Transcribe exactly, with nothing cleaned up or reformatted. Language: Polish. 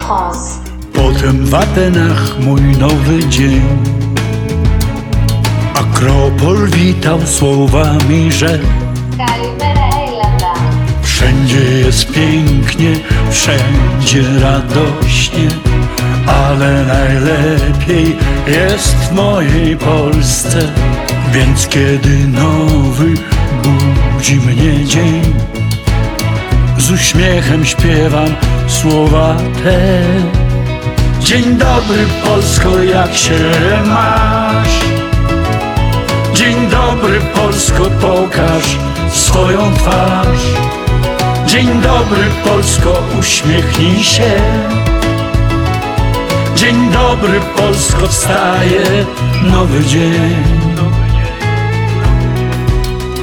France. Potem w Atenach mój nowy dzień. Akropol witał słowami, że wszędzie jest pięknie, wszędzie radośnie, ale najlepiej jest w mojej Polsce. Więc kiedy nowy budzi mnie dzień, z uśmiechem śpiewam słowa te. Dzień dobry Polsko, jak się masz? Dzień dobry Polsko, pokaż swoją twarz. Dzień dobry Polsko, uśmiechnij się. Dzień dobry Polsko, wstaje nowy dzień.